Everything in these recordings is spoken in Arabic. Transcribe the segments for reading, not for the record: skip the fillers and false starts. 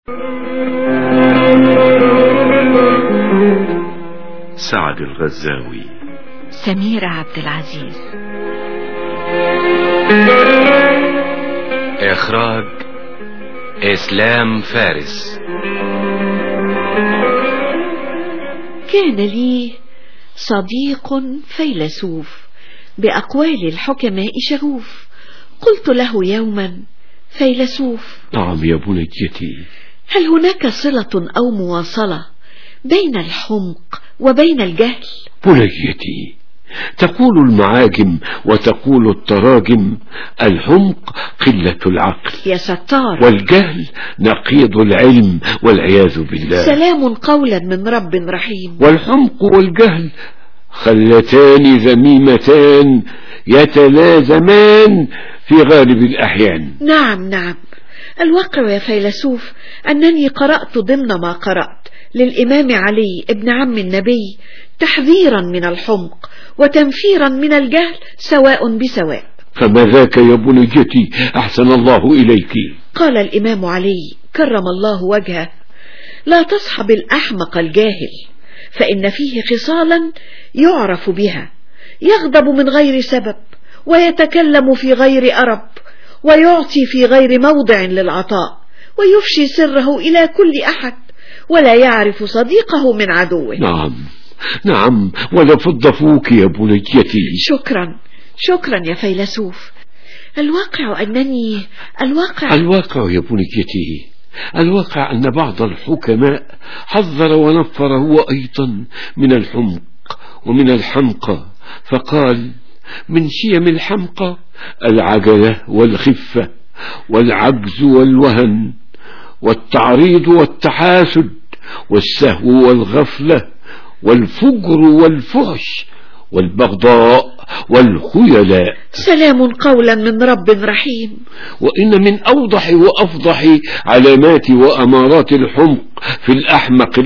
سعد الغزاوي، سميرة عبد العزيز. إخراج إسلام فارس. كان لي صديق فيلسوف بأقوال الحكماء شغوف. قلت له يوما: فيلسوف. نعم يا بنيتي. هل هناك صلة أو مواصلة بين الحمق وبين الجهل؟ بنيتي، تقول المعاجم وتقول التراجم: الحمق قلة العقل يا ستار، والجهل نقيض العلم والعياذ بالله. سلام قولا من رب رحيم. والحمق والجهل خلتان ذميمتان يتلازمان في غالب الأحيان. نعم نعم، الواقع يا فيلسوف أنني قرأت ضمن ما قرأت للإمام علي ابن عم النبي تحذيرا من الحمق وتنفيرا من الجهل سواء بسواء. فما ذاك يا بنيتي؟ أحسن الله إليك. قال الإمام علي كرم الله وجهه: لا تصحب الأحمق الجاهل، فإن فيه خصالا يعرف بها: يغضب من غير سبب، ويتكلم في غير أرب، ويعطي في غير موضع للعطاء، ويفشي سره إلى كل أحد، ولا يعرف صديقه من عدوه. نعم نعم، ولفض فوك يا بنيتي. شكرا يا فيلسوف. الواقع يا بنيتي، الواقع أن بعض الحكماء حذر ونفر هو أيضا من الحمق ومن الحمقى، فقال: من شيم الحمقى العجلة والخفة والعجز والوهن والتعريض والتحاسد والسهو والغفلة والفجر والفحش والبغضاء والخيلاء. سلام قولا من رب رحيم. وإن من أوضح وأفضح علامات وأمارات الحمق في الأحمق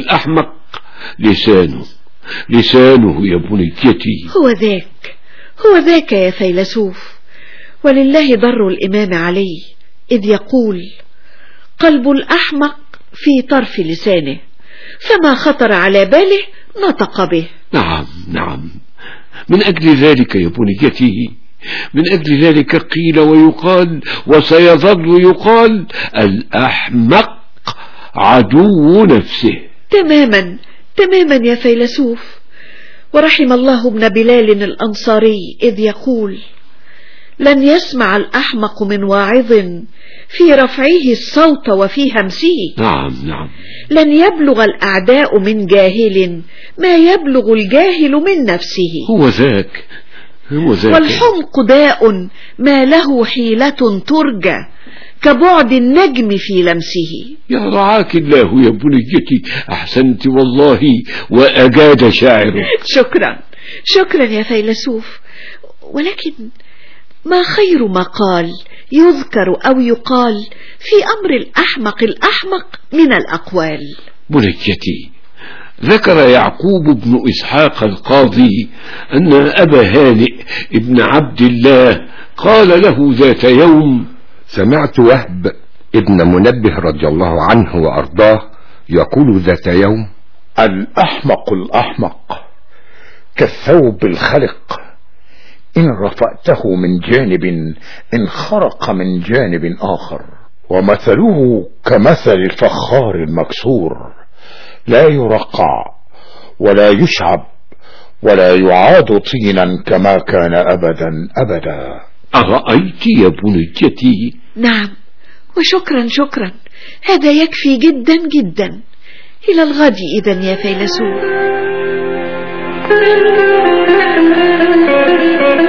لسانه يا بنيتي. هو ذاك يا فيلسوف. ولله ضر الإمام علي إذ يقول: قلب الأحمق في طرف لسانه، فما خطر على باله نطق به. نعم، من أجل ذلك يا بنيتي، من أجل ذلك قيل ويقال وسيظل يقال: الأحمق عدو نفسه. تماما يا فيلسوف. ورحم الله ابن بلال الأنصاري إذ يقول: لن يسمع الأحمق من واعظ في رفعه الصوت وفي همسه. نعم. لن يبلغ الأعداء من جاهل ما يبلغ الجاهل من نفسه. هو ذاك. والحمق داء ما له حيلة ترجى كبعد النجم في لمسه. يا رعاك الله يا بنيتي، أحسنت والله وأجاد شاعرك. شكرا يا فيلسوف. ولكن ما خير مقال يذكر أو يقال في أمر الأحمق من الأقوال؟ بنيتي، ذكر يعقوب بن إسحاق القاضي أن أبا هانئ ابن عبد الله قال له ذات يوم: سمعت وهب ابن منبه رضي الله عنه وأرضاه يقول ذات يوم: الأحمق كالثوب الخلق، إن رفعته من جانب انخرق من جانب آخر، ومثله كمثل الفخار المكسور، لا يرقع ولا يشعب ولا يعاد طينا كما كان أبدا. أرأيت يا بنيتي؟ نعم، وشكرا، هذا يكفي جدا. إلى الغد إذن يا فيلسوف.